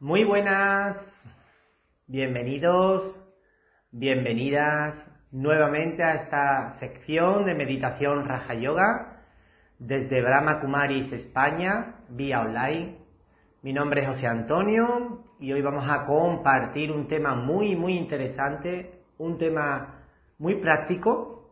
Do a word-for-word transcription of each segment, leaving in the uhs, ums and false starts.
Muy buenas, bienvenidos, bienvenidas nuevamente a esta sección de meditación Raja Yoga desde Brahma Kumaris, España, vía online. Mi nombre es José Antonio y hoy vamos a compartir un tema muy muy interesante, un tema muy práctico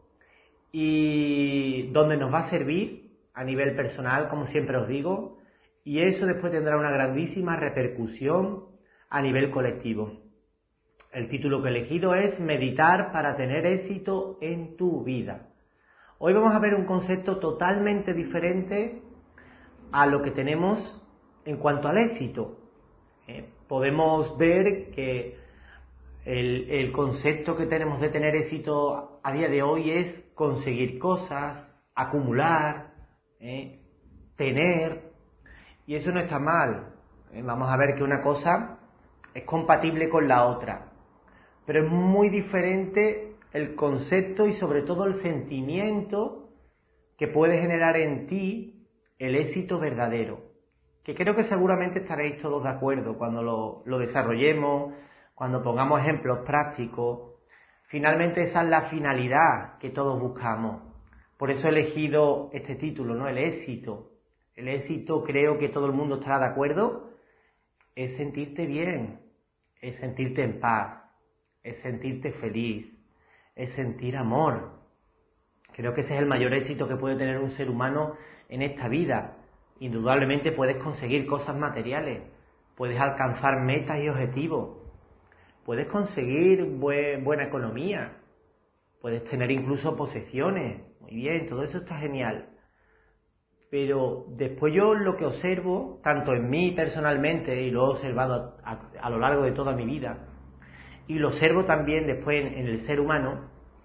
y donde nos va a servir a nivel personal, como siempre os digo, y eso después tendrá una grandísima repercusión a nivel colectivo. El título que he elegido es Meditar para tener éxito en tu vida. Hoy vamos a ver un concepto totalmente diferente a lo que tenemos en cuanto al éxito. ¿Eh? Podemos ver que el, el concepto que tenemos de tener éxito a día de hoy es conseguir cosas, acumular, ¿eh? tener... Y eso no está mal. Vamos a ver que una cosa es compatible con la otra. Pero es muy diferente el concepto y sobre todo el sentimiento que puede generar en ti el éxito verdadero. Que creo que seguramente estaréis todos de acuerdo cuando lo, lo desarrollemos, cuando pongamos ejemplos prácticos. Finalmente esa es la finalidad que todos buscamos. Por eso he elegido este título, ¿no? El éxito. El éxito, creo que todo el mundo estará de acuerdo, es sentirte bien, es sentirte en paz, es sentirte feliz, es sentir amor. Creo que ese es el mayor éxito que puede tener un ser humano en esta vida. Indudablemente puedes conseguir cosas materiales, puedes alcanzar metas y objetivos, puedes conseguir buen, buena economía, puedes tener incluso posesiones, muy bien, todo eso está genial. Pero después yo lo que observo, tanto en mí personalmente, y lo he observado a, a, a lo largo de toda mi vida, y lo observo también después en, en el ser humano,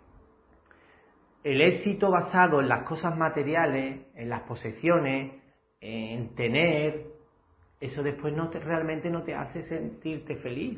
el éxito basado en las cosas materiales, en las posesiones, en tener, eso después no te, realmente no te hace sentirte feliz,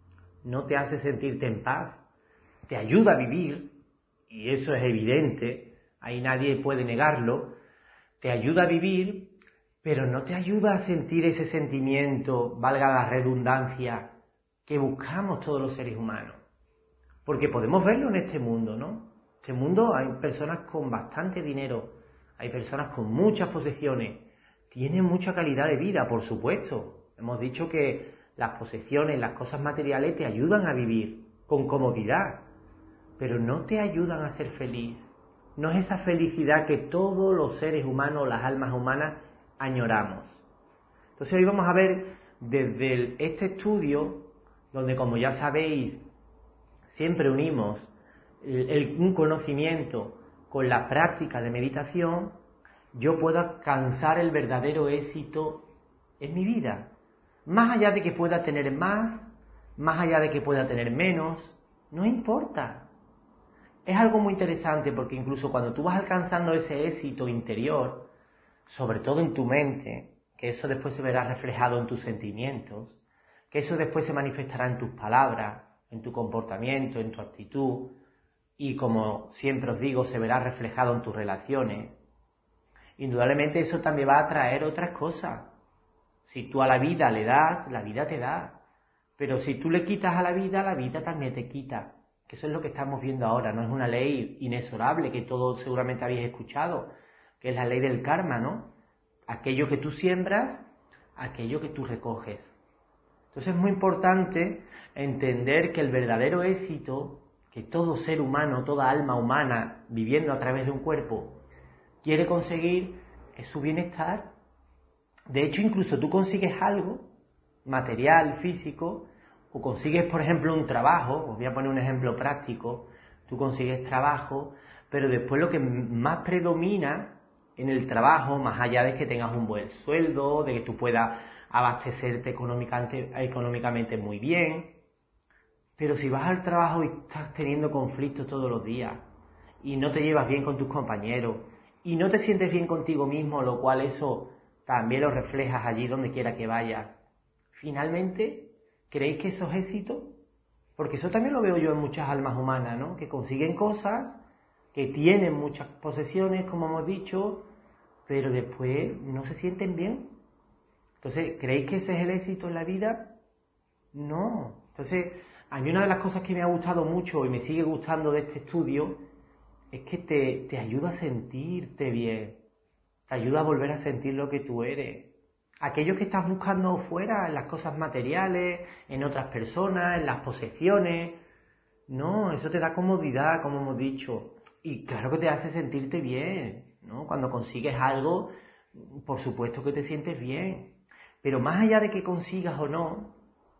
no te hace sentirte en paz, te ayuda a vivir, y eso es evidente, ahí nadie puede negarlo. Te ayuda a vivir, pero no te ayuda a sentir ese sentimiento, valga la redundancia, que buscamos todos los seres humanos. Porque podemos verlo en este mundo, ¿no? Este mundo hay personas con bastante dinero, hay personas con muchas posesiones, tienen mucha calidad de vida, por supuesto. Hemos dicho que las posesiones, las cosas materiales te ayudan a vivir con comodidad, pero no te ayudan a ser feliz. No es esa felicidad que todos los seres humanos, las almas humanas, añoramos. Entonces hoy vamos a ver desde el, este estudio, donde como ya sabéis, siempre unimos el, el, un conocimiento con la práctica de meditación, yo puedo alcanzar el verdadero éxito en mi vida. Más allá de que pueda tener más, más allá de que pueda tener menos, no importa. Es algo muy interesante porque incluso cuando tú vas alcanzando ese éxito interior, sobre todo en tu mente, que eso después se verá reflejado en tus sentimientos, que eso después se manifestará en tus palabras, en tu comportamiento, en tu actitud, y como siempre os digo, se verá reflejado en tus relaciones, indudablemente eso también va a traer otras cosas. Si tú a la vida le das, la vida te da, pero si tú le quitas a la vida, la vida también te quita. Que eso es lo que estamos viendo ahora, no es una ley inexorable que todos seguramente habéis escuchado, que es la ley del karma, ¿no? Aquello que tú siembras, aquello que tú recoges. Entonces es muy importante entender que el verdadero éxito que todo ser humano, toda alma humana viviendo a través de un cuerpo quiere conseguir es su bienestar. De hecho, incluso tú consigues algo material, físico, o consigues, por ejemplo, un trabajo, os voy a poner un ejemplo práctico, tú consigues trabajo, pero después lo que más predomina en el trabajo, más allá de que tengas un buen sueldo, de que tú puedas abastecerte económicamente, económicamente muy bien, pero si vas al trabajo y estás teniendo conflictos todos los días, y no te llevas bien con tus compañeros, y no te sientes bien contigo mismo, lo cual eso también lo reflejas allí donde quiera que vayas, finalmente... ¿Creéis que eso es éxito? Porque eso también lo veo yo en muchas almas humanas, ¿no? Que consiguen cosas, que tienen muchas posesiones, como hemos dicho, pero después no se sienten bien. Entonces, ¿creéis que ese es el éxito en la vida? No. Entonces, a mí una de las cosas que me ha gustado mucho y me sigue gustando de este estudio es que te, te ayuda a sentirte bien, te ayuda a volver a sentir lo que tú eres. Aquello que estás buscando fuera, en las cosas materiales, en otras personas, en las posesiones, no, eso te da comodidad, como hemos dicho. Y claro que te hace sentirte bien, ¿no? Cuando consigues algo, por supuesto que te sientes bien. Pero más allá de que consigas o no,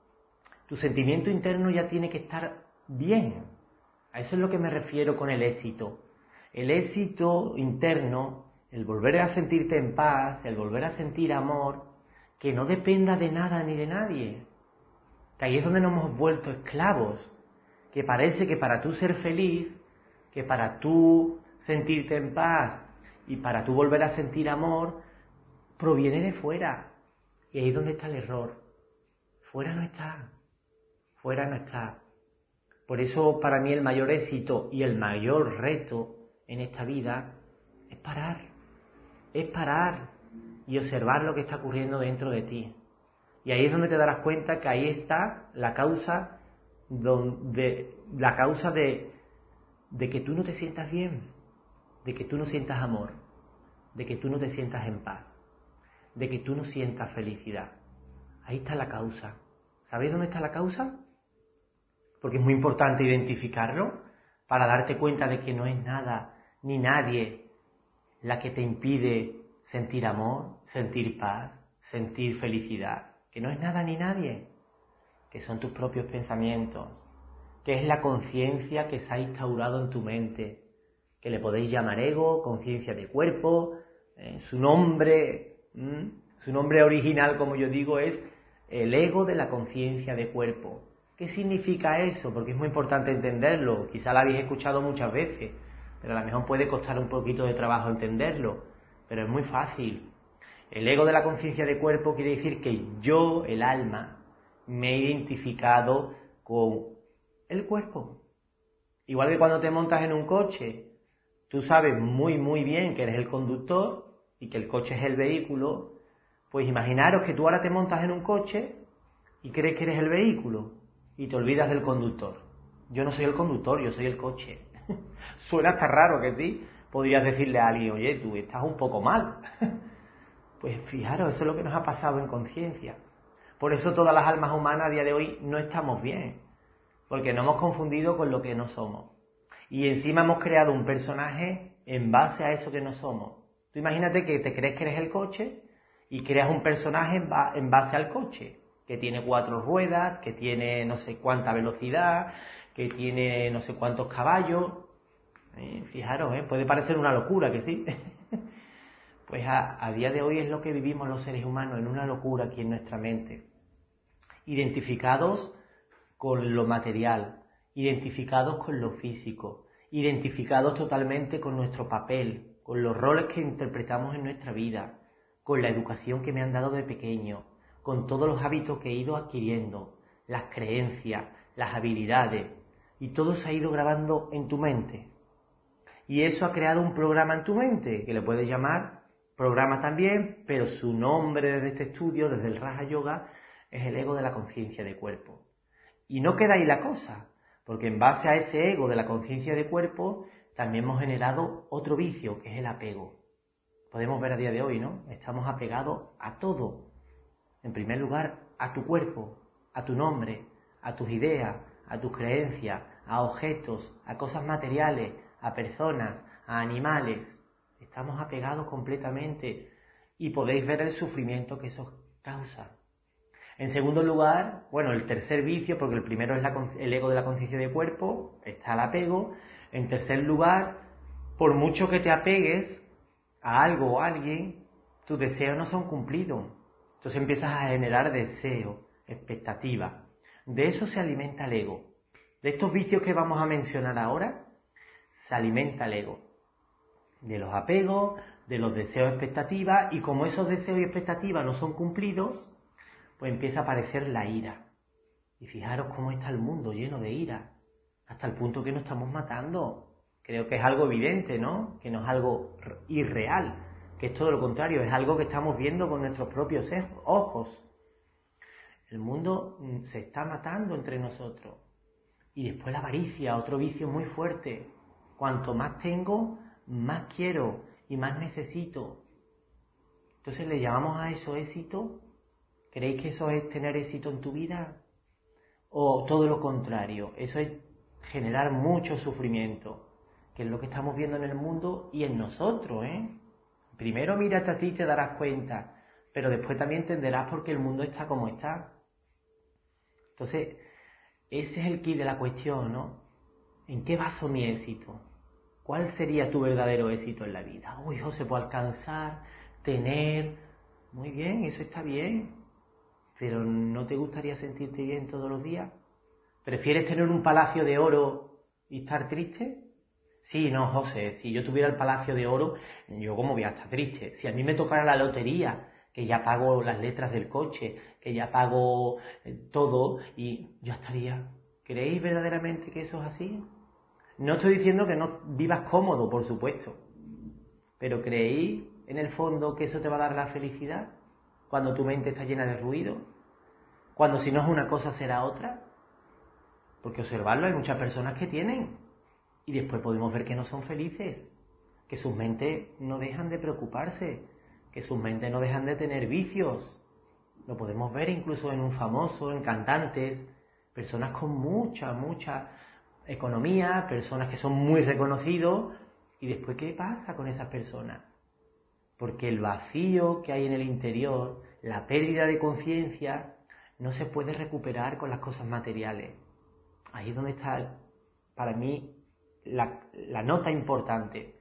tu sentimiento interno ya tiene que estar bien. A eso es lo que me refiero con el éxito. El éxito interno, el volver a sentirte en paz, el volver a sentir amor, que no dependa de nada ni de nadie. Que ahí es donde nos hemos vuelto esclavos. Que parece que para tú ser feliz, que para tú sentirte en paz y para tú volver a sentir amor, proviene de fuera. Y ahí es donde está el error. Fuera no está. Fuera no está. Por eso para mí el mayor éxito y el mayor reto en esta vida es parar. Es parar y observar lo que está ocurriendo dentro de ti. Y ahí es donde te darás cuenta que ahí está la causa donde, la causa de, de que tú no te sientas bien, de que tú no sientas amor, de que tú no te sientas en paz, de que tú no sientas felicidad. Ahí está la causa. ¿Sabéis dónde está la causa? Porque es muy importante identificarlo para darte cuenta de que no es nada ni nadie la que te impide sentir amor, sentir paz, sentir felicidad. Que no es nada ni nadie, que son tus propios pensamientos, que es la conciencia que se ha instaurado en tu mente, que le podéis llamar ego, conciencia de cuerpo, eh, su nombre, ¿m? su nombre original, como yo digo, es el ego de la conciencia de cuerpo. ¿Qué significa eso? Porque es muy importante entenderlo. Quizá lo habéis escuchado muchas veces, pero a lo mejor puede costar un poquito de trabajo entenderlo, pero es muy fácil. El ego de la conciencia de cuerpo quiere decir que yo, el alma, me he identificado con el cuerpo. Igual que cuando te montas en un coche, tú sabes muy muy bien que eres el conductor y que el coche es el vehículo, pues imaginaros que tú ahora te montas en un coche y crees que eres el vehículo y te olvidas del conductor. Yo no soy el conductor, yo soy el coche. Suena hasta raro, que sí. Podrías decirle a alguien, oye, tú estás un poco mal. Pues fijaros, eso es lo que nos ha pasado en conciencia. Por eso todas las almas humanas a día de hoy no estamos bien, porque nos hemos confundido con lo que no somos. Y encima hemos creado un personaje en base a eso que no somos. Tú imagínate que te crees que eres el coche y creas un personaje en, ba- en base al coche, que tiene cuatro ruedas, que tiene no sé cuánta velocidad, que tiene no sé cuántos caballos. Eh, fijaros, ¿eh? Puede parecer una locura, que sí. Pues a, a día de hoy es lo que vivimos los seres humanos, en una locura aquí en nuestra mente. Identificados con lo material, identificados con lo físico, identificados totalmente con nuestro papel, con los roles que interpretamos en nuestra vida, con la educación que me han dado de pequeño, con todos los hábitos que he ido adquiriendo, las creencias, las habilidades, y todo se ha ido grabando en tu mente. Y eso ha creado un programa en tu mente, que le puedes llamar programa también, pero su nombre desde este estudio, desde el Raja Yoga, es el ego de la conciencia de cuerpo. Y no queda ahí la cosa, porque en base a ese ego de la conciencia de cuerpo, también hemos generado otro vicio, que es el apego. Podemos ver a día de hoy, ¿no? Estamos apegados a todo. En primer lugar, a tu cuerpo, a tu nombre, a tus ideas, a tus creencias, a objetos, a cosas materiales, a personas, a animales. Estamos apegados completamente y podéis ver el sufrimiento que eso causa. En segundo lugar, bueno, el tercer vicio, porque el primero es la, el ego de la conciencia de cuerpo, está el apego. En tercer lugar, por mucho que te apegues a algo o a alguien, tus deseos no son cumplidos. Entonces empiezas a generar deseo, expectativa. De eso se alimenta el ego. De estos vicios que vamos a mencionar ahora, se alimenta el ego. De los apegos, de los deseos, expectativas, y como esos deseos y expectativas no son cumplidos, pues empieza a aparecer la ira. Y fijaros cómo está el mundo lleno de ira, hasta el punto que nos estamos matando. Creo que es algo evidente, ¿no? Que no es algo irreal, que es todo lo contrario, es algo que estamos viendo con nuestros propios ojos. El mundo se está matando entre nosotros. Y después la avaricia, otro vicio muy fuerte. Cuanto más tengo, más quiero y más necesito. Entonces, ¿le llamamos a eso éxito? ¿Creéis que eso es tener éxito en tu vida? ¿O todo lo contrario? Eso es generar mucho sufrimiento, que es lo que estamos viendo en el mundo y en nosotros, ¿eh? Primero mírate a ti y te darás cuenta, pero después también entenderás por qué el mundo está como está. Entonces, ese es el quid de la cuestión, ¿no? ¿En qué baso mi éxito? ¿Cuál sería tu verdadero éxito en la vida? Uy, José, puedo alcanzar, tener... Muy bien, eso está bien. Pero ¿no te gustaría sentirte bien todos los días? ¿Prefieres tener un palacio de oro y estar triste? Sí, no, José, si yo tuviera el palacio de oro, ¿yo cómo voy a estar triste? Si a mí me tocara la lotería, que ya pago las letras del coche, que ya pago todo, y yo estaría... ¿Creéis verdaderamente que eso es así? No estoy diciendo que no vivas cómodo, por supuesto, pero ¿creéis en el fondo que eso te va a dar la felicidad? Cuando tu mente está llena de ruido, cuando si no es una cosa será otra. Porque observarlo, hay muchas personas que tienen y después podemos ver que no son felices, que sus mentes no dejan de preocuparse, que sus mentes no dejan de tener vicios. Lo podemos ver incluso en un famoso, en cantantes, personas con mucha, mucha economía, personas que son muy reconocidos, y después ¿qué pasa con esas personas? Porque el vacío que hay en el interior, la pérdida de conciencia, no se puede recuperar con las cosas materiales. Ahí es donde está, para mí, la, la nota importante.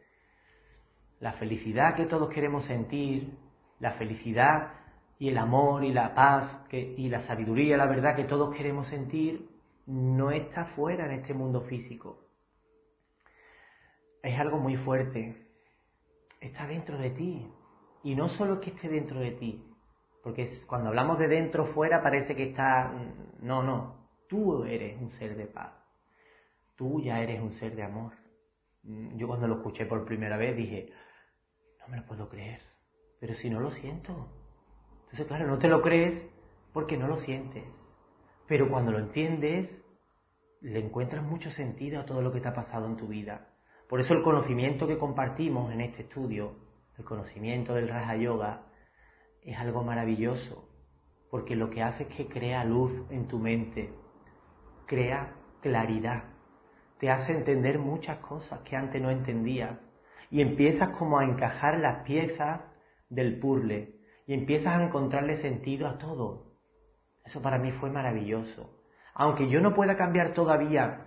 La felicidad que todos queremos sentir, la felicidad y el amor y la paz que, y la sabiduría, la verdad que todos queremos sentir, no está fuera en este mundo físico. Es algo muy fuerte. Está dentro de ti. Y no solo es que esté dentro de ti, porque es, cuando hablamos de dentro fuera parece que está... No, no. Tú eres un ser de paz. Tú ya eres un ser de amor. Yo cuando lo escuché por primera vez dije, no me lo puedo creer, pero si no lo siento. Entonces, claro, no te lo crees porque no lo sientes. Pero cuando lo entiendes, le encuentras mucho sentido a todo lo que te ha pasado en tu vida. Por eso el conocimiento que compartimos en este estudio, el conocimiento del Raja Yoga, es algo maravilloso, porque lo que hace es que crea luz en tu mente, crea claridad, te hace entender muchas cosas que antes no entendías, y empiezas como a encajar las piezas del puzzle, y empiezas a encontrarle sentido a todo. Eso para mí fue maravilloso. Aunque yo no pueda cambiar todavía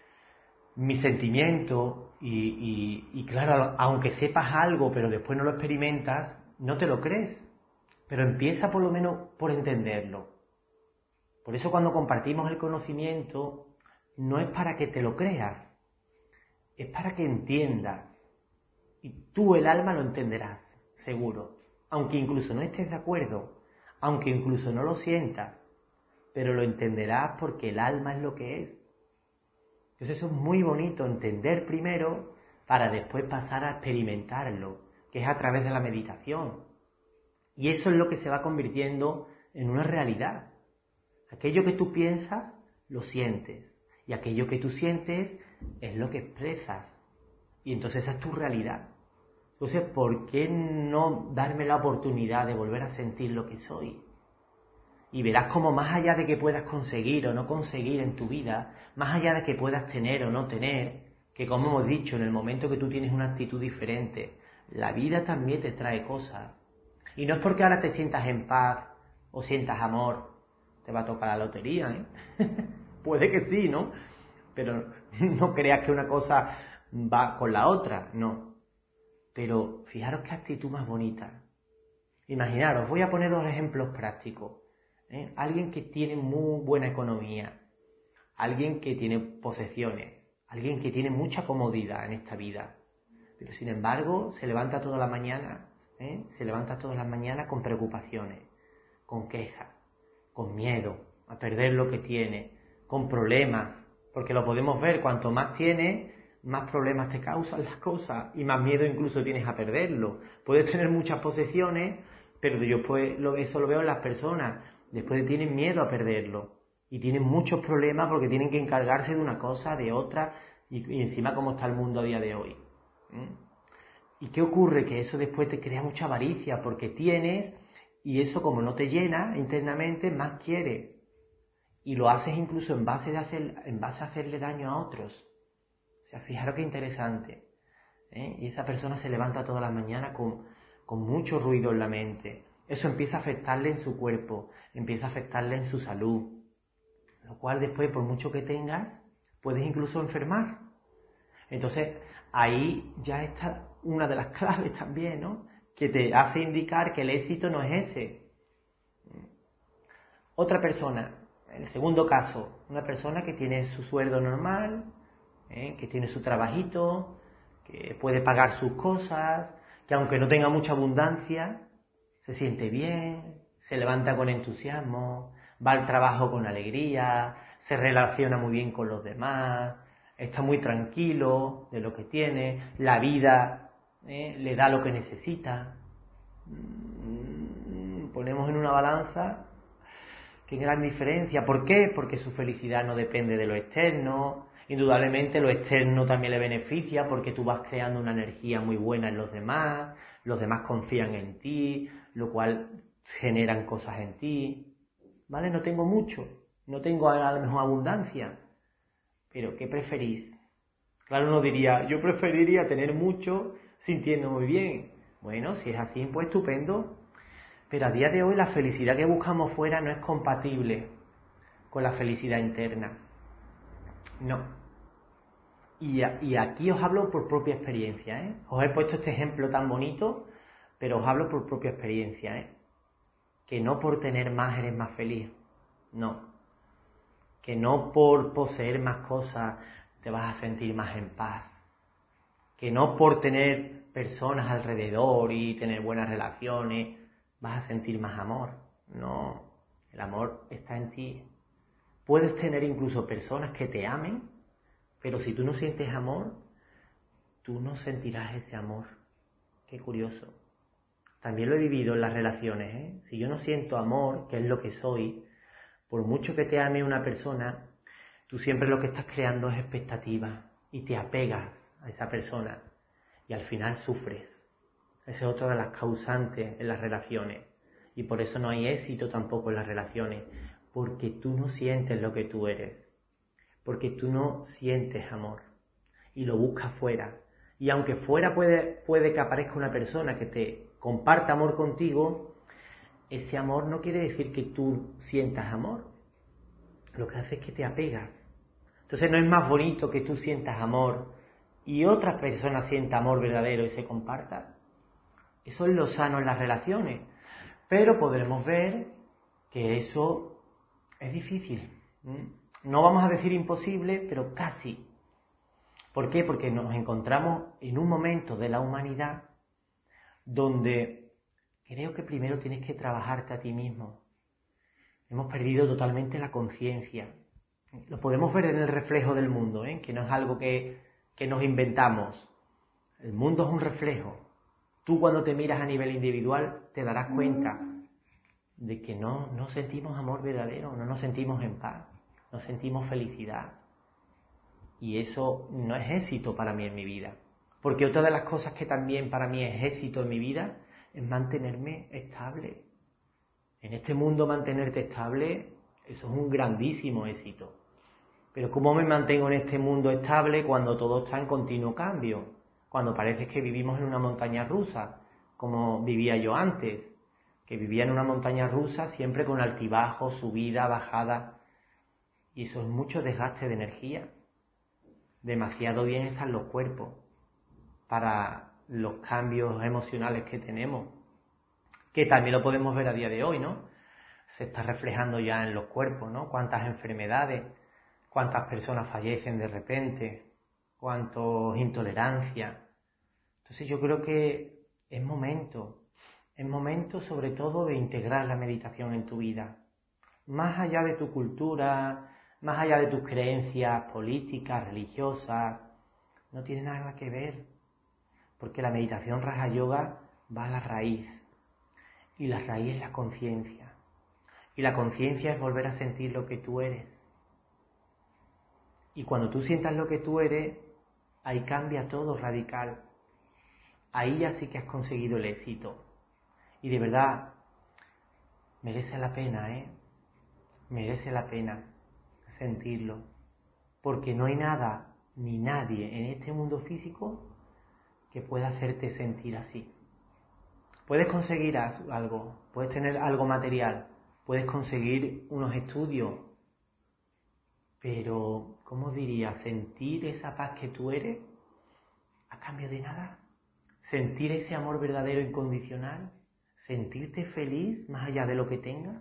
mi sentimiento, y, y, y claro, aunque sepas algo, pero después no lo experimentas, no te lo crees. Pero empieza por lo menos por entenderlo. Por eso cuando compartimos el conocimiento, no es para que te lo creas, es para que entiendas. Y tú, el alma, lo entenderás, seguro. Aunque incluso no estés de acuerdo, aunque incluso no lo sientas, pero lo entenderás porque el alma es lo que es. Entonces eso es muy bonito, entender primero para después pasar a experimentarlo, que es a través de la meditación. Y eso es lo que se va convirtiendo en una realidad. Aquello que tú piensas, lo sientes. Y aquello que tú sientes es lo que expresas. Y entonces esa es tu realidad. Entonces, ¿por qué no darme la oportunidad de volver a sentir lo que soy? Y verás como más allá de que puedas conseguir o no conseguir en tu vida, más allá de que puedas tener o no tener, que como hemos dicho, en el momento que tú tienes una actitud diferente, la vida también te trae cosas. Y no es porque ahora te sientas en paz o sientas amor, te va a tocar la lotería, ¿eh? Puede que sí, ¿no? Pero no creas que una cosa va con la otra, no. Pero fijaros qué actitud más bonita. Imaginaros, voy a poner dos ejemplos prácticos. ¿Eh? Alguien que tiene muy buena economía, alguien que tiene posesiones, alguien que tiene mucha comodidad en esta vida, pero sin embargo se levanta toda la mañana, ¿eh? se levanta todas las mañanas con preocupaciones, con quejas, con miedo a perder lo que tiene, con problemas, porque lo podemos ver, cuanto más tienes, más problemas te causan las cosas y más miedo incluso tienes a perderlo. Puedes tener muchas posesiones, pero yo pues, eso lo veo en las personas. después tienen miedo a perderlo. Y tienen muchos problemas porque tienen que encargarse de una cosa, de otra, y, y encima cómo está el mundo a día de hoy. ¿Mm? ¿Y qué ocurre? Que eso después te crea mucha avaricia porque tienes, y eso como no te llena internamente, más quieres. Y lo haces incluso en base, de hacer, en base a hacerle daño a otros. O sea, fijaros qué interesante. ¿Eh? Y esa persona se levanta todas las mañanas con, con mucho ruido en la mente. Eso empieza a afectarle en su cuerpo, empieza a afectarle en su salud. Lo cual después, por mucho que tengas, puedes incluso enfermar. Entonces, ahí ya está una de las claves también, ¿no? Que te hace indicar que el éxito no es ese. Otra persona, en el segundo caso, una persona que tiene su sueldo normal, ¿eh? que tiene su trabajito, que puede pagar sus cosas, que aunque no tenga mucha abundancia, se siente bien, se levanta con entusiasmo, va al trabajo con alegría, se relaciona muy bien con los demás, está muy tranquilo de lo que tiene, la vida ¿eh? le da lo que necesita. Ponemos en una balanza, qué gran diferencia. ¿Por qué? Porque su felicidad no depende de lo externo. Indudablemente lo externo también le beneficia porque tú vas creando una energía muy buena en los demás, los demás confían en ti, lo cual generan cosas en ti. ¿Vale? No tengo mucho, no tengo a lo mejor abundancia, pero ¿qué preferís? Claro, uno diría, yo preferiría tener mucho sintiendo muy bien. Bueno, si es así, pues estupendo. Pero a día de hoy la felicidad que buscamos fuera no es compatible con la felicidad interna. No. Y, a, y aquí os hablo por propia experiencia, ¿eh? Os he puesto este ejemplo tan bonito, pero os hablo por propia experiencia, ¿eh? Que no por tener más eres más feliz. No. Que no por poseer más cosas te vas a sentir más en paz. Que no por tener personas alrededor y tener buenas relaciones vas a sentir más amor. No, el amor está en ti. Puedes tener incluso personas que te amen, pero si tú no sientes amor, tú no sentirás ese amor. Qué curioso. También lo he vivido en las relaciones, ¿eh? Si yo no siento amor, que es lo que soy, por mucho que te ame una persona, tú siempre lo que estás creando es expectativas y te apegas a esa persona y al final sufres. Esa es otra de las causantes en las relaciones y por eso no hay éxito tampoco en las relaciones, porque tú no sientes lo que tú eres, porque tú no sientes amor y lo buscas fuera. Y aunque fuera puede, puede que aparezca una persona que te comparta amor contigo, ese amor no quiere decir que tú sientas amor. Lo que hace es que te apegas. Entonces no es más bonito que tú sientas amor y otra persona sienta amor verdadero y se comparta. Eso es lo sano en las relaciones. Pero podremos ver que eso es difícil. No vamos a decir imposible, pero casi. ¿Por qué? Porque nos encontramos en un momento de la humanidad donde creo que primero tienes que trabajarte a ti mismo. Hemos perdido totalmente la conciencia. Lo podemos ver en el reflejo del mundo, ¿eh? Que no es algo que, que nos inventamos. El mundo es un reflejo. Tú cuando te miras a nivel individual te darás cuenta de que no, no sentimos amor verdadero, no nos sentimos en paz, no sentimos felicidad. Y eso no es éxito para mí en mi vida. Porque otra de las cosas que también para mí es éxito en mi vida es mantenerme estable. En este mundo mantenerte estable, eso es un grandísimo éxito. Pero ¿cómo me mantengo en este mundo estable cuando todo está en continuo cambio? Cuando parece que vivimos en una montaña rusa, como vivía yo antes, que vivía en una montaña rusa siempre con altibajos, subida, bajada. Y eso es mucho desgaste de energía. Demasiado bien están los cuerpos para los cambios emocionales que tenemos, que también lo podemos ver a día de hoy, ¿no? Se está reflejando ya en los cuerpos, ¿no? Cuántas enfermedades, cuántas personas fallecen de repente, cuántas intolerancias. Entonces yo creo que es momento, es momento sobre todo de integrar la meditación en tu vida. Más allá de tu cultura, más allá de tus creencias políticas, religiosas, no tiene nada que ver. Porque la meditación Raja Yoga va a la raíz. Y la raíz es la conciencia. Y la conciencia es volver a sentir lo que tú eres. Y cuando tú sientas lo que tú eres, ahí cambia todo radical. Ahí ya sí que has conseguido el éxito. Y de verdad, merece la pena, ¿eh? Merece la pena sentirlo. Porque no hay nada ni nadie en este mundo físico que pueda hacerte sentir así. Puedes conseguir algo, puedes tener algo material, puedes conseguir unos estudios, pero, ¿cómo diría? Sentir esa paz que tú eres a cambio de nada. Sentir ese amor verdadero incondicional, sentirte feliz más allá de lo que tengas.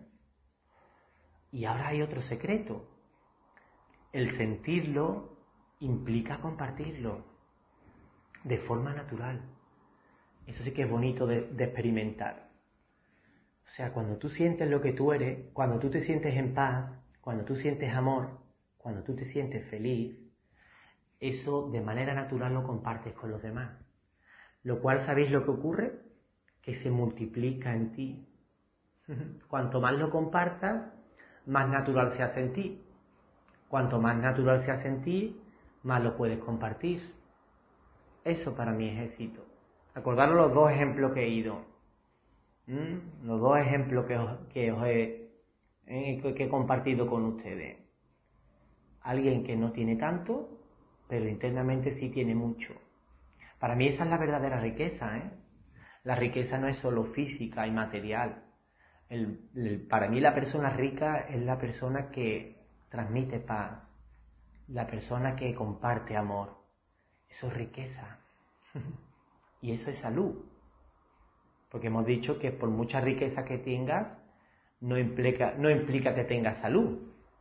Y ahora hay otro secreto. El sentirlo implica compartirlo de forma natural. Eso sí que es bonito de, de experimentar. O sea, cuando tú sientes lo que tú eres, cuando tú te sientes en paz, cuando tú sientes amor, cuando tú te sientes feliz, eso de manera natural lo compartes con los demás. Lo cual, ¿sabéis lo que ocurre? Que se multiplica en ti. Cuanto más lo compartas, más natural se hace en ti. Cuanto más natural se hace en ti, más lo puedes compartir. Eso para mí es éxito. Acordaros los dos ejemplos que he ido. ¿Mm? Los dos ejemplos que os, que os he, eh, que he compartido con ustedes. Alguien que no tiene tanto, pero internamente sí tiene mucho. Para mí esa es la verdadera riqueza, ¿eh? La riqueza no es solo física y material. El, el, para mí la persona rica es la persona que transmite paz, la persona que comparte amor. Eso es riqueza. Y eso es salud. Porque hemos dicho que por mucha riqueza que tengas, no implica, no implica que tengas salud.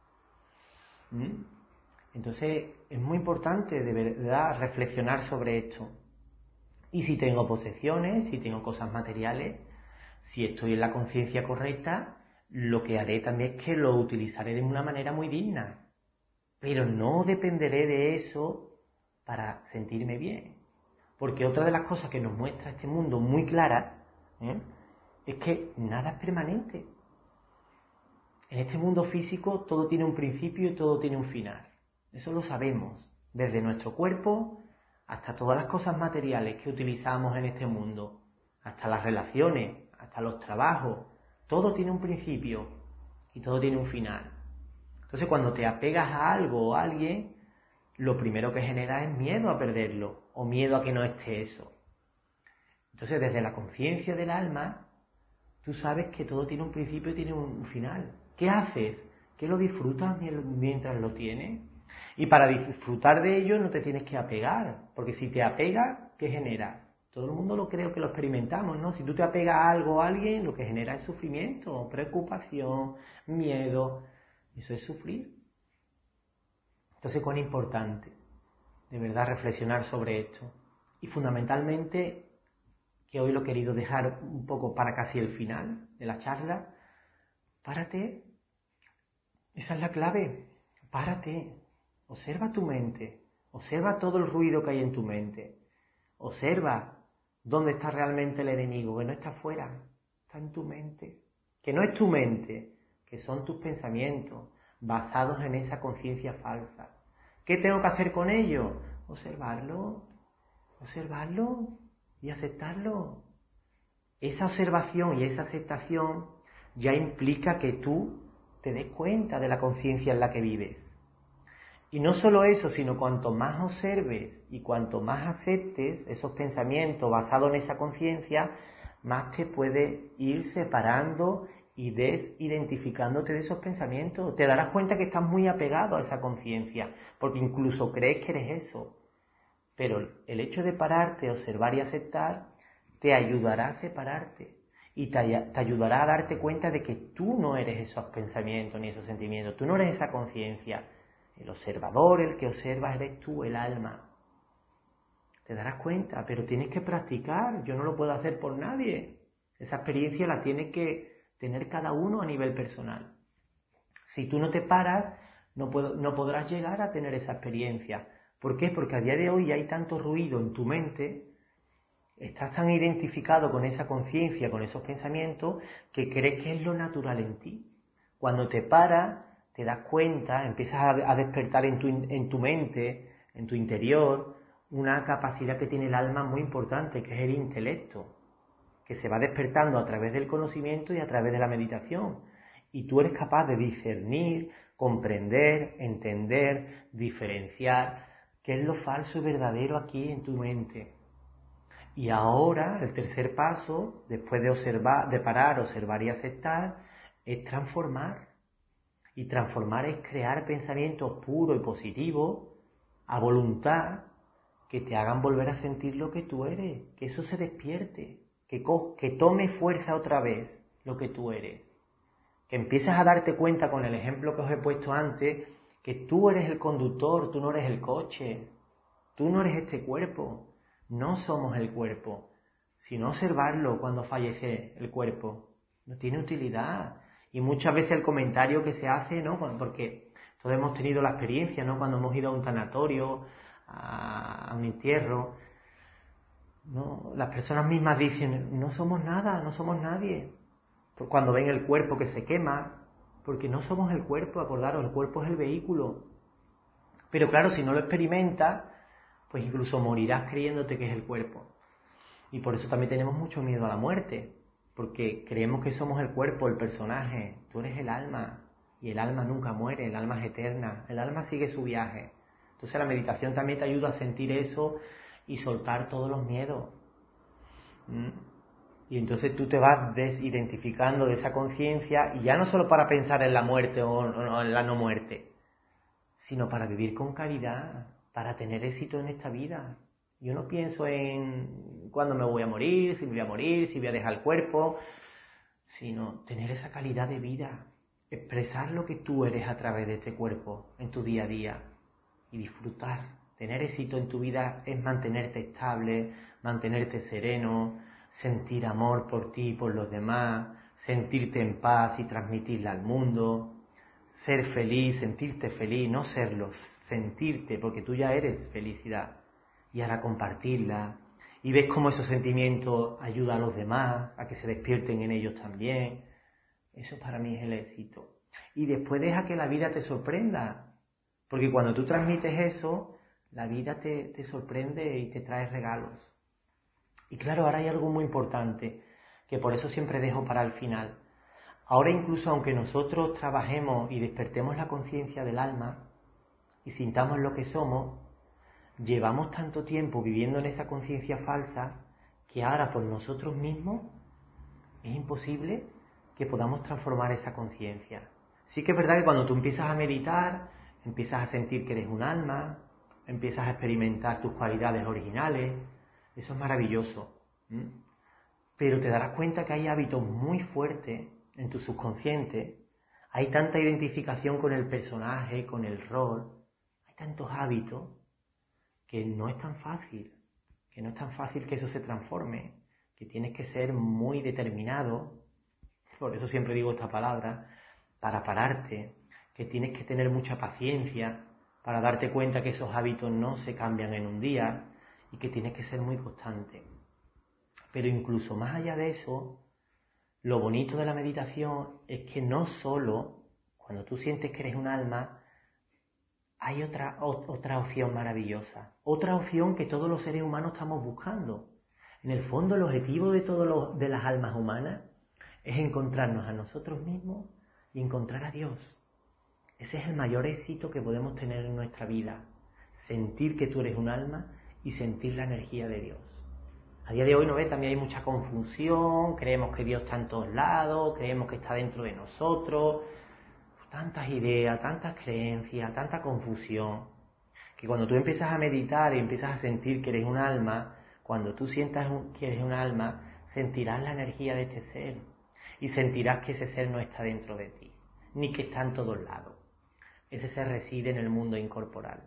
¿Mm? Entonces es muy importante de verdad reflexionar sobre esto. Y si tengo posesiones, si tengo cosas materiales, si estoy en la conciencia correcta, lo que haré también es que lo utilizaré de una manera muy digna. Pero no dependeré de eso para sentirme bien. Porque otra de las cosas que nos muestra este mundo muy clara, ¿eh? es que nada es permanente. En este mundo físico todo tiene un principio y todo tiene un final. Eso lo sabemos, desde nuestro cuerpo hasta todas las cosas materiales que utilizamos en este mundo, hasta las relaciones, hasta los trabajos. Todo tiene un principio y todo tiene un final. Entonces cuando te apegas a algo o a alguien, lo primero que genera es miedo a perderlo o miedo a que no esté eso. Entonces desde la conciencia del alma, tú sabes que todo tiene un principio y tiene un final. ¿Qué haces? ¿Que lo disfrutas mientras lo tienes? Y para disfrutar de ello no te tienes que apegar, porque si te apegas, ¿qué generas? Todo el mundo lo creo que lo experimentamos, ¿no? Si tú te apegas a algo o a alguien, lo que genera es sufrimiento, preocupación, miedo. Eso es sufrir. Entonces, cuán importante, de verdad, reflexionar sobre esto. Y fundamentalmente, que hoy lo he querido dejar un poco para casi el final de la charla, párate. Esa es la clave. Párate. Observa tu mente. Observa todo el ruido que hay en tu mente. Observa dónde está realmente el enemigo, que no está afuera, está en tu mente. Que no es tu mente, que son tus pensamientos basados en esa conciencia falsa. ¿Qué tengo que hacer con ello? Observarlo, observarlo y aceptarlo. Esa observación y esa aceptación ya implica que tú te des cuenta de la conciencia en la que vives. Y no solo eso, sino cuanto más observes y cuanto más aceptes esos pensamientos basados en esa conciencia, más te puedes ir separando y desidentificándote de esos pensamientos. Te darás cuenta que estás muy apegado a esa conciencia, porque incluso crees que eres eso. Pero el hecho de pararte, observar y aceptar, te ayudará a separarte. Y te, te ayudará a darte cuenta de que tú no eres esos pensamientos ni esos sentimientos. Tú no eres esa conciencia. El observador, el que observa, eres tú, el alma. Te darás cuenta, pero tienes que practicar. Yo no lo puedo hacer por nadie. Esa experiencia la tiene que tener cada uno a nivel personal. Si tú no te paras, no, puedo, no podrás llegar a tener esa experiencia. ¿Por qué? Porque a día de hoy hay tanto ruido en tu mente, estás tan identificado con esa conciencia, con esos pensamientos, que crees que es lo natural en ti. Cuando te paras, te das cuenta, empiezas a, a despertar en tu, en tu mente, en tu interior, una capacidad que tiene el alma muy importante, que es el intelecto, que se va despertando a través del conocimiento y a través de la meditación. Y tú eres capaz de discernir, comprender, entender, diferenciar qué es lo falso y verdadero aquí en tu mente. Y ahora, el tercer paso, después de observar, de parar, observar y aceptar, es transformar. Y transformar es crear pensamientos puros y positivos, a voluntad, que te hagan volver a sentir lo que tú eres, que eso se despierte, que, co- que tome fuerza otra vez lo que tú eres. Que empieces a darte cuenta con el ejemplo que os he puesto antes, que tú eres el conductor, tú no eres el coche, tú no eres este cuerpo, no somos el cuerpo, sino observarlo cuando fallece el cuerpo. No tiene utilidad. Y muchas veces el comentario que se hace, ¿no? Porque todos hemos tenido la experiencia, ¿no? Cuando hemos ido a un tanatorio, a un entierro, ¿no? Las personas mismas dicen, no somos nada, no somos nadie. Cuando ven el cuerpo que se quema, porque no somos el cuerpo, acordaros, el cuerpo es el vehículo. Pero claro, si no lo experimentas, pues incluso morirás creyéndote que es el cuerpo. Y por eso también tenemos mucho miedo a la muerte, porque creemos que somos el cuerpo, el personaje. Tú eres el alma, y el alma nunca muere, el alma es eterna, el alma sigue su viaje. Entonces la meditación también te ayuda a sentir eso y soltar todos los miedos. ¿Mm? Y entonces tú te vas desidentificando de esa conciencia, y ya no solo para pensar en la muerte o en la no muerte, sino para vivir con caridad, para tener éxito en esta vida. Yo no pienso en cuándo me voy a morir, si me voy a morir, si voy a dejar el cuerpo, sino tener esa calidad de vida, expresar lo que tú eres a través de este cuerpo en tu día a día y disfrutar. Tener éxito en tu vida es mantenerte estable, mantenerte sereno, sentir amor por ti y por los demás, sentirte en paz y transmitirla al mundo, ser feliz, sentirte feliz, no serlo, sentirte, porque tú ya eres felicidad, y ahora compartirla, y ves cómo esos sentimientos ayudan a los demás, a que se despierten en ellos también. Eso para mí es el éxito. Y después deja que la vida te sorprenda, porque cuando tú transmites eso, la vida te, te sorprende y te trae regalos. Y claro, ahora hay algo muy importante, que por eso siempre dejo para el final. Ahora incluso aunque nosotros trabajemos y despertemos la conciencia del alma y sintamos lo que somos, llevamos tanto tiempo viviendo en esa conciencia falsa que ahora por nosotros mismos es imposible que podamos transformar esa conciencia. Sí que es verdad que cuando tú empiezas a meditar, empiezas a sentir que eres un alma, empiezas a experimentar tus cualidades originales, eso es maravilloso. ¿Mm? Pero te darás cuenta que hay hábitos muy fuertes en tu subconsciente, hay tanta identificación con el personaje, con el rol, hay tantos hábitos que no es tan fácil, que no es tan fácil que eso se transforme, que tienes que ser muy determinado, por eso siempre digo esta palabra, para pararte, que tienes que tener mucha paciencia para darte cuenta que esos hábitos no se cambian en un día y que tienes que ser muy constante. Pero incluso más allá de eso, lo bonito de la meditación es que no solo cuando tú sientes que eres un alma, hay otra, otra opción maravillosa, otra opción que todos los seres humanos estamos buscando. En el fondo, el objetivo de todas de las almas humanas es encontrarnos a nosotros mismos y encontrar a Dios. Ese es el mayor éxito que podemos tener en nuestra vida, sentir que tú eres un alma y sentir la energía de Dios. A día de hoy, ¿no ves? También hay mucha confusión, creemos que Dios está en todos lados, creemos que está dentro de nosotros, tantas ideas, tantas creencias, tanta confusión, que cuando tú empiezas a meditar y empiezas a sentir que eres un alma, cuando tú sientas que eres un alma, sentirás la energía de este ser y sentirás que ese ser no está dentro de ti, ni que está en todos lados. Ese ser reside en el mundo incorporal,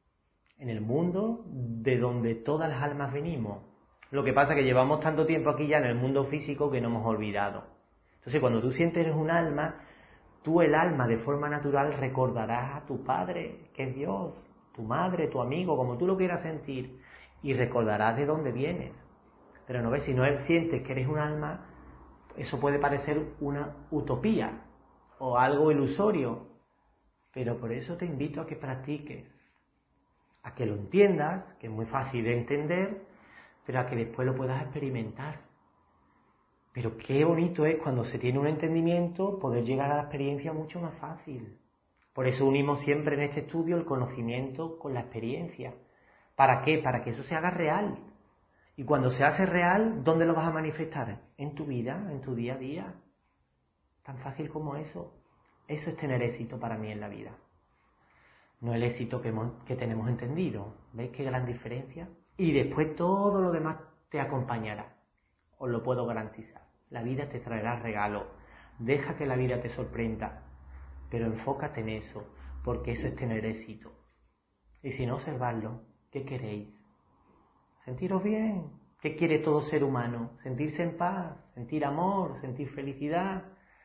en el mundo de donde todas las almas venimos. Lo que pasa es que llevamos tanto tiempo aquí ya en el mundo físico que no hemos olvidado. Entonces, cuando tú sientes eres un alma, tú el alma de forma natural recordarás a tu Padre, que es Dios, tu madre, tu amigo, como tú lo quieras sentir, y recordarás de dónde vienes. Pero no ves, si no sientes que eres un alma, eso puede parecer una utopía, o algo ilusorio, pero por eso te invito a que practiques, a que lo entiendas, que es muy fácil de entender, pero a que después lo puedas experimentar. Pero qué bonito es cuando se tiene un entendimiento poder llegar a la experiencia mucho más fácil. Por eso unimos siempre en este estudio el conocimiento con la experiencia. ¿Para qué? Para que eso se haga real. Y cuando se hace real, ¿dónde lo vas a manifestar? En tu vida, en tu día a día. Tan fácil como eso. Eso es tener éxito para mí en la vida. No el éxito que, hemos, que tenemos entendido. ¿Veis qué gran diferencia? Y después todo lo demás te acompañará. Os lo puedo garantizar. La vida te traerá regalos. Deja que la vida te sorprenda. Pero enfócate en eso, porque eso es tener éxito. Y si no, observadlo. ¿Qué queréis? Sentiros bien. ¿Qué quiere todo ser humano? Sentirse en paz, sentir amor, sentir felicidad.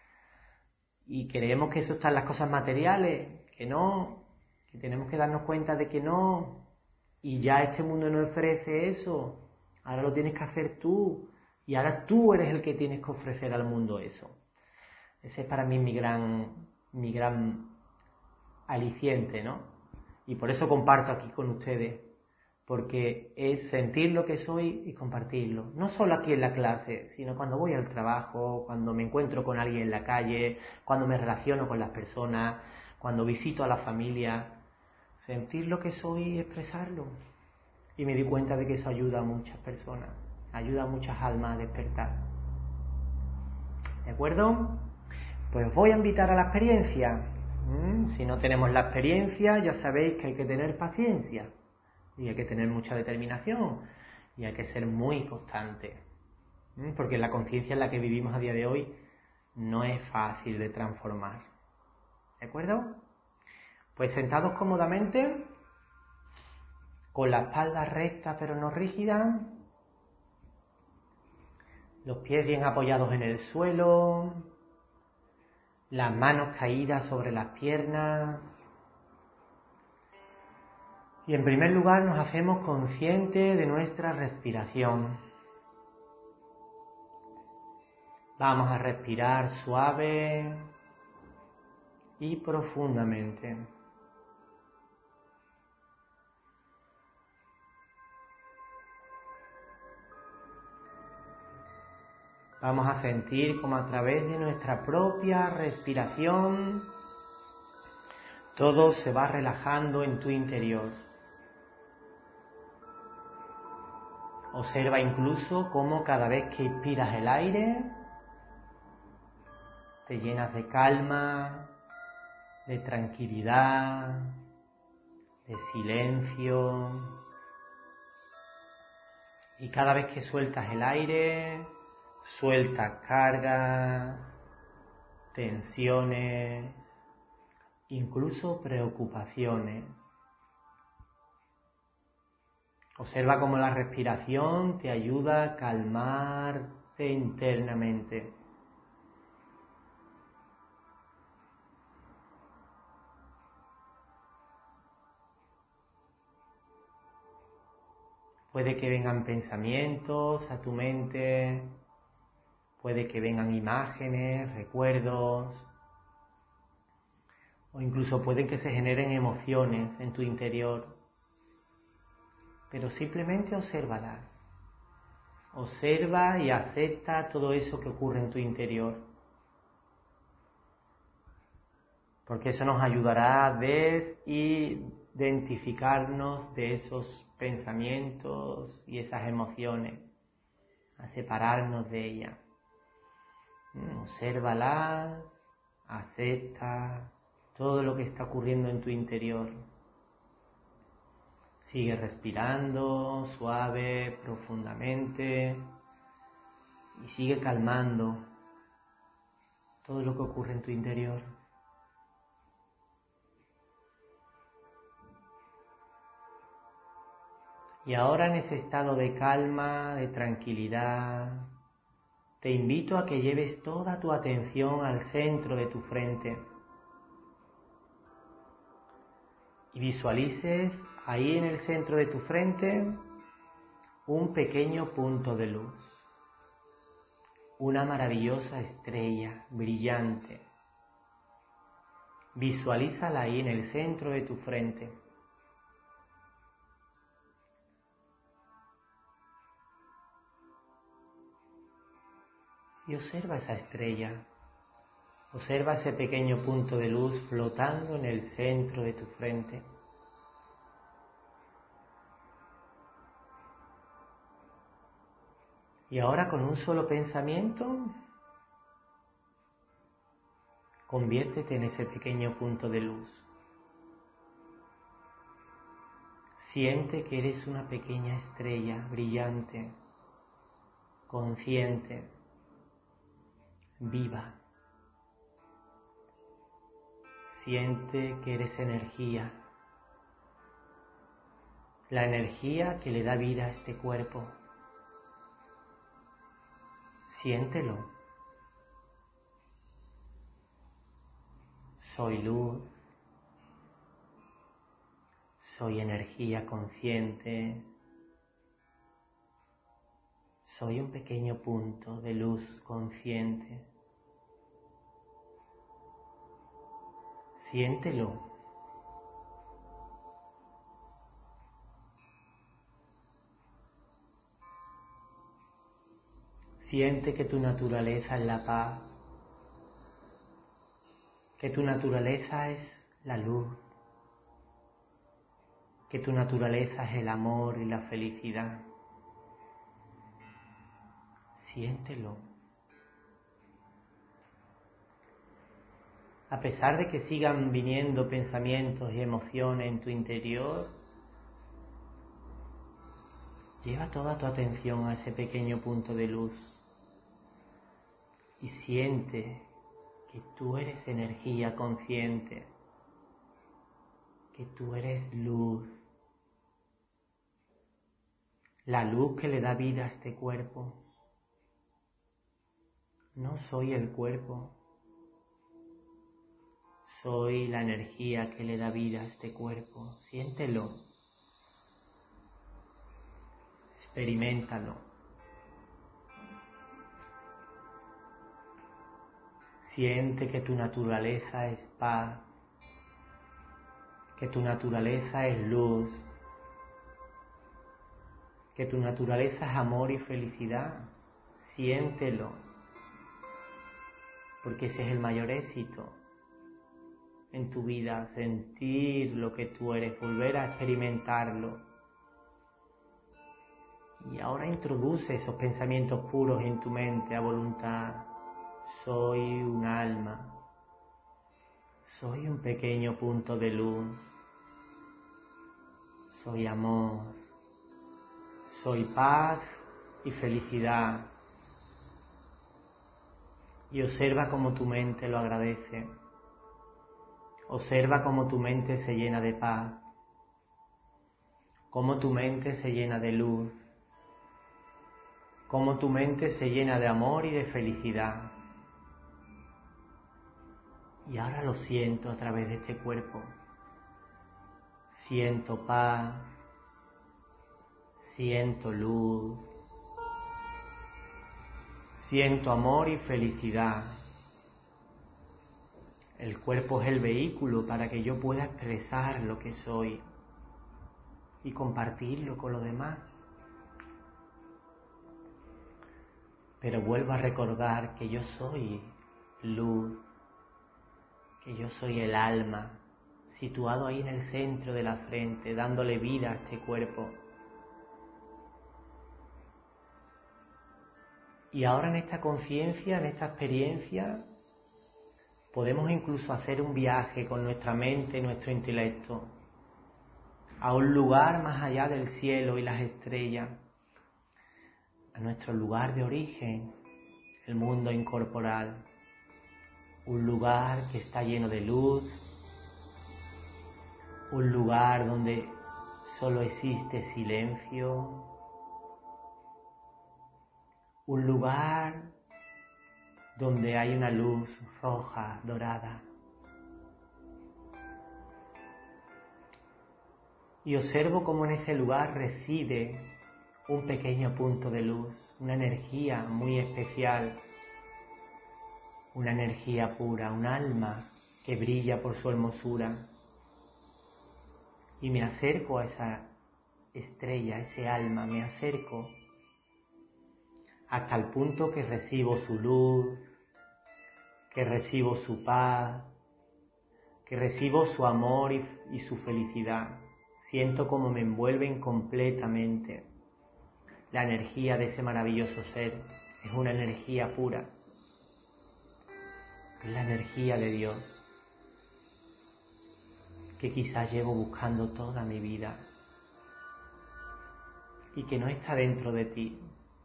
Y creemos que eso está en las cosas materiales, que no, que tenemos que darnos cuenta de que no. Y ya este mundo no ofrece eso. Ahora lo tienes que hacer tú. Y ahora tú eres el que tienes que ofrecer al mundo eso. Ese es para mí mi gran, mi gran aliciente, ¿no? Y por eso comparto aquí con ustedes. Porque es sentir lo que soy y compartirlo. No solo aquí en la clase, sino cuando voy al trabajo, cuando me encuentro con alguien en la calle, cuando me relaciono con las personas, cuando visito a la familia. Sentir lo que soy y expresarlo. Y me di cuenta de que eso ayuda a muchas personas, ayuda a muchas almas a despertar. ¿De acuerdo? Pues voy a invitar a la experiencia. ¿Mm? Si no tenemos la experiencia, ya sabéis que hay que tener paciencia. Y hay que tener mucha determinación. Y hay que ser muy constante. ¿Mm? Porque la conciencia en la que vivimos a día de hoy no es fácil de transformar. ¿De acuerdo? Pues sentados cómodamente, con la espalda recta pero no rígida, los pies bien apoyados en el suelo, las manos caídas sobre las piernas. Y en primer lugar nos hacemos conscientes de nuestra respiración. Vamos a respirar suave y profundamente. Vamos a sentir como a través de nuestra propia respiración todo se va relajando en tu interior. Observa incluso cómo cada vez que inspiras el aire te llenas de calma, de tranquilidad, de silencio. Y cada vez que sueltas el aire, sueltas cargas, tensiones, incluso preocupaciones. Observa cómo la respiración te ayuda a calmarte internamente. Puede que vengan pensamientos a tu mente, puede que vengan imágenes, recuerdos, o incluso pueden que se generen emociones en tu interior. Pero simplemente obsérvalas. Observa y acepta todo eso que ocurre en tu interior. Porque eso nos ayudará a desidentificarnos de esos pensamientos y esas emociones, a separarnos de ellas. Obsérvalas, acepta todo lo que está ocurriendo en tu interior. Sigue respirando suave, profundamente y sigue calmando todo lo que ocurre en tu interior. Y ahora en ese estado de calma, de tranquilidad, te invito a que lleves toda tu atención al centro de tu frente y visualices ahí en el centro de tu frente un pequeño punto de luz, una maravillosa estrella brillante. Visualízala ahí en el centro de tu frente. Y observa esa estrella. Observa ese pequeño punto de luz flotando en el centro de tu frente. Y ahora con un solo pensamiento, conviértete en ese pequeño punto de luz. Siente que eres una pequeña estrella brillante, consciente, viva. Siente que eres energía, la energía que le da vida a este cuerpo. Siéntelo. Soy luz, soy energía consciente, soy un pequeño punto de luz consciente. Siéntelo. Siente que tu naturaleza es la paz, que tu naturaleza es la luz, que tu naturaleza es el amor y la felicidad. Siéntelo. A pesar de que sigan viniendo pensamientos y emociones en tu interior, lleva toda tu atención a ese pequeño punto de luz y siente que tú eres energía consciente, que tú eres luz, la luz que le da vida a este cuerpo. No soy el cuerpo, soy la energía que le da vida a este cuerpo. Siéntelo, experiméntalo. Siente que tu naturaleza es paz, que tu naturaleza es luz, que tu naturaleza es amor y felicidad. Siéntelo, porque ese es el mayor éxito en tu vida, sentir lo que tú eres, volver a experimentarlo. Y ahora introduce esos pensamientos puros en tu mente a voluntad. Soy un alma, soy un pequeño punto de luz, soy amor, soy paz y felicidad. Y observa cómo tu mente lo agradece. Observa cómo tu mente se llena de paz, cómo tu mente se llena de luz, cómo tu mente se llena de amor y de felicidad. Y ahora lo siento a través de este cuerpo. Siento paz, siento luz, siento amor y felicidad. El cuerpo es el vehículo para que yo pueda expresar lo que soy y compartirlo con los demás. Pero vuelvo a recordar que yo soy luz, que yo soy el alma, situado ahí en el centro de la frente, dándole vida a este cuerpo. Y ahora en esta conciencia, en esta experiencia, podemos incluso hacer un viaje con nuestra mente y nuestro intelecto a un lugar más allá del cielo y las estrellas, a nuestro lugar de origen, el mundo incorporal, un lugar que está lleno de luz, un lugar donde solo existe silencio, un lugar donde hay una luz roja, dorada. Y observo cómo en ese lugar reside un pequeño punto de luz, una energía muy especial, una energía pura, un alma que brilla por su hermosura, y me acerco a esa estrella, a ese alma, me acerco hasta el punto que recibo su luz, que recibo su paz, que recibo su amor y, y su felicidad. Siento como me envuelven completamente. La energía de ese maravilloso ser es una energía pura, es la energía de Dios que quizás llevo buscando toda mi vida y que no está dentro de ti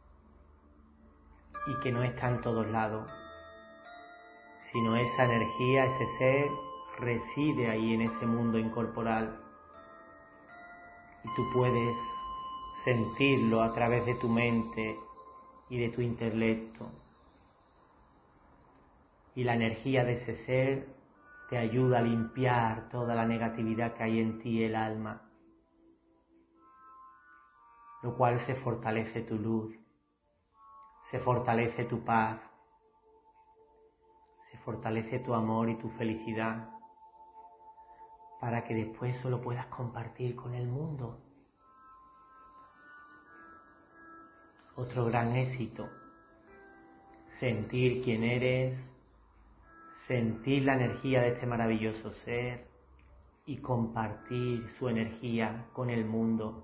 y que no está en todos lados, sino esa energía, ese ser reside ahí en ese mundo incorporal y tú puedes sentirlo a través de tu mente y de tu intelecto, y la energía de ese ser te ayuda a limpiar toda la negatividad que hay en ti, el alma, lo cual se fortalece tu luz, se fortalece tu paz, se fortalece tu amor y tu felicidad, para que después eso lo puedas compartir con el mundo. Otro gran éxito, sentir quién eres, sentir la energía de este maravilloso ser y compartir su energía con el mundo.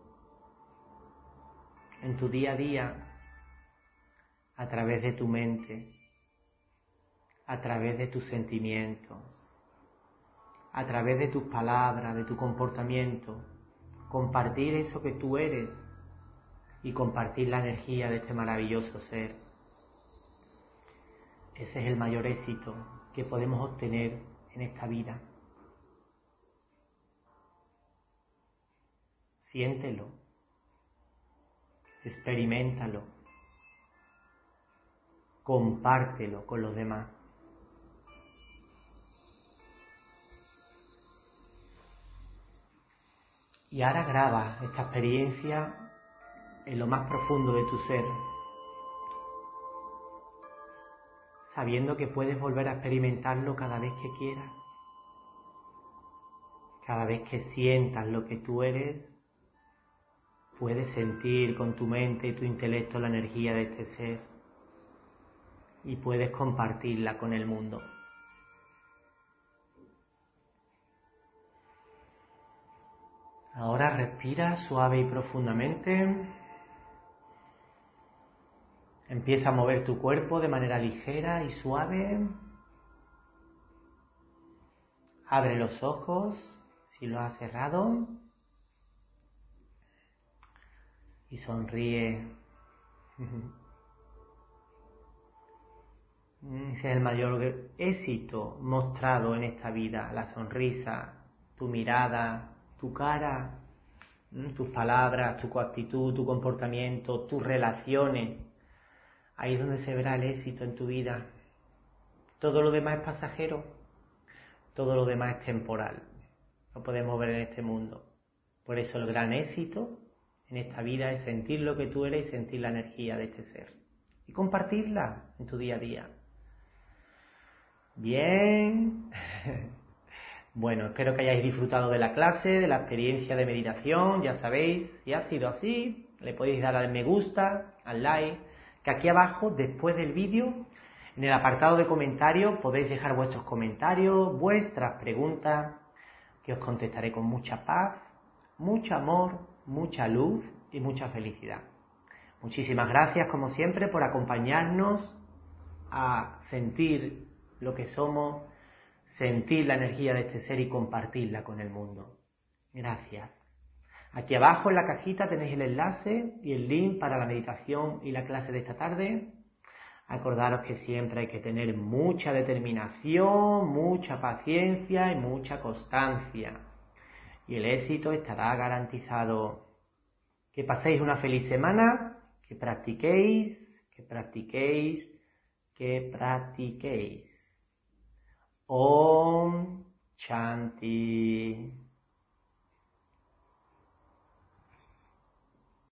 En tu día a día, a través de tu mente, a través de tus sentimientos, a través de tus palabras, de tu comportamiento, compartir eso que tú eres y compartir la energía de este maravilloso ser. Ese es el mayor éxito que podemos obtener en esta vida. Siéntelo, experiméntalo, compártelo con los demás. Y ahora graba esta experiencia en lo más profundo de tu ser, sabiendo que puedes volver a experimentarlo cada vez que quieras. Cada vez que sientas lo que tú eres, puedes sentir con tu mente y tu intelecto la energía de este ser y puedes compartirla con el mundo. Ahora respira suave y profundamente. Empieza a mover tu cuerpo de manera ligera y suave. Abre los ojos si lo has cerrado y sonríe. Ese es el mayor éxito mostrado en esta vida, la sonrisa, tu mirada, tu cara, tus palabras, tu actitud, tu comportamiento, tus relaciones. Ahí es donde se verá el éxito en tu vida. Todo lo demás es pasajero, todo lo demás es temporal. Lo podemos ver en este mundo. Por eso el gran éxito en esta vida es sentir lo que tú eres y sentir la energía de este ser. Y compartirla en tu día a día. Bien. Bueno, espero que hayáis disfrutado de la clase, de la experiencia de meditación. Ya sabéis, si ha sido así, le podéis dar al me gusta, al like, que aquí abajo, después del vídeo, en el apartado de comentarios, podéis dejar vuestros comentarios, vuestras preguntas, que os contestaré con mucha paz, mucho amor, mucha luz y mucha felicidad. Muchísimas gracias, como siempre, por acompañarnos a sentir lo que somos, sentir la energía de este ser y compartirla con el mundo. Gracias. Aquí abajo en la cajita tenéis el enlace y el link para la meditación y la clase de esta tarde. Acordaros que siempre hay que tener mucha determinación, mucha paciencia y mucha constancia. Y el éxito estará garantizado. Que paséis una feliz semana, que practiquéis, que practiquéis, que practiquéis. Om Shanti.